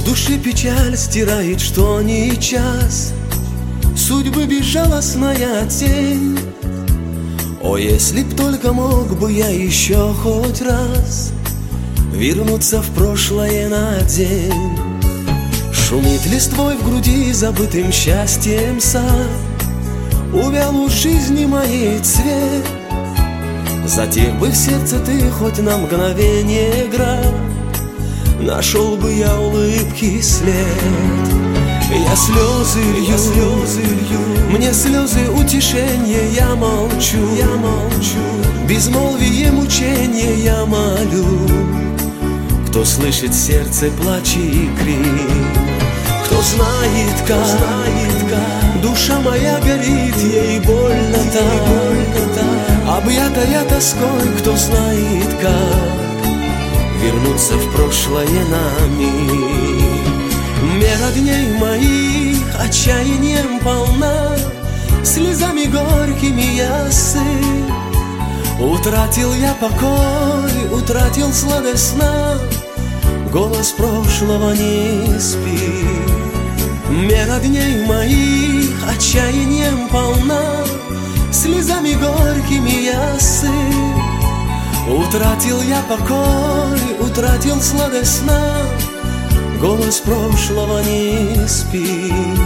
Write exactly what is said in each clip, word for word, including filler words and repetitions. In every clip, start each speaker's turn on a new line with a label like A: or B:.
A: души печаль стирает, что не час, судьбы безжалостная тень. О, если б только мог бы я еще хоть раз вернуться в прошлое на день. Шумит листвой в груди забытым счастьем сад, увял у жизни моей цвет. Затех бы в сердце ты хоть на мгновение град, нашел бы я улыбки след. Я слезы лью, я слезы лью, мне слезы утешения, я молчу, я молчу, безмолвие мучения я молю. Кто слышит сердце плач и крик, кто знает как, знает как душа моя горит, ей больно так, объятая тоской, кто знает как вернуться в прошлое на миг. Мера дней моих отчаянием полна, слезами горькими я сын. Утратил я покой, утратил сладость сна, голос прошлого не спит. Мера дней моих отчаянием полна, слезами горькими я сын. Утратил я покой, утратил сладость сна, голос прошлого не спит.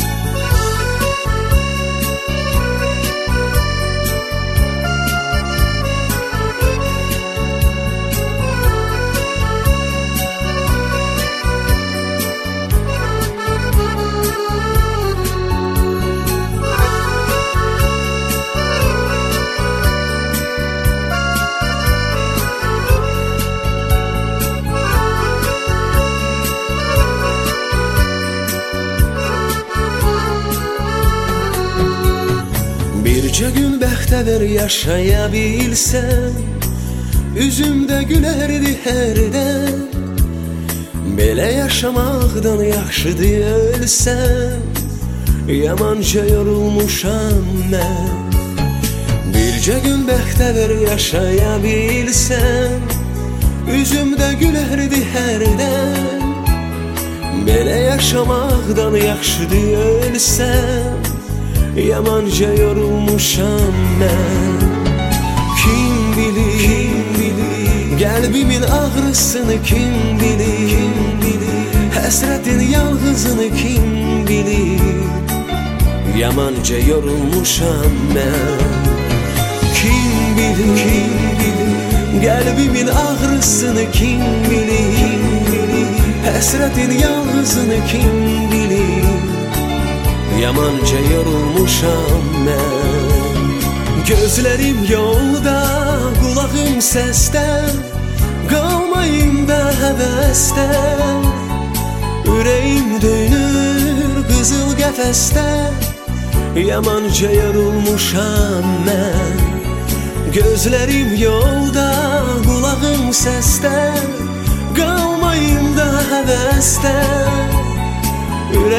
A: Bircə gün bəxtəvər yaşaya bilsəm, üzümdə gülərdi hərdən. Belə yaşamaqdan yaxşıdır ölsəm, yamanca yorulmuşam mən. Bircə gün bəxtəvər yaşaya bilsəm, üzümdə gülərdi hərdən. Belə yaşamaqdan yaxşıdır ölsəm, yamanca yorulmuşam mən. Kim bilir, kim bilir, qəlbimin ağrısını kim bilir, kim bilir, həsrətin yalğızını kim bilir, yamanca yorulmuşam mən. Kim bilir, kim bilir, qəlbimin ağrısını kim bilir, kim bilir, həsrətin yalğızını kim bilir, yamanca yorulmuşam mən. Gözlərim yolda, qulağım səsdən, qalmayım da həvəsdən. Ürəyim döyünür qızıl qəfəsdən, yamanca yorulmuşam mən. Gözlərim yolda, qulağım səsdən, qalmayım da həvəsdən.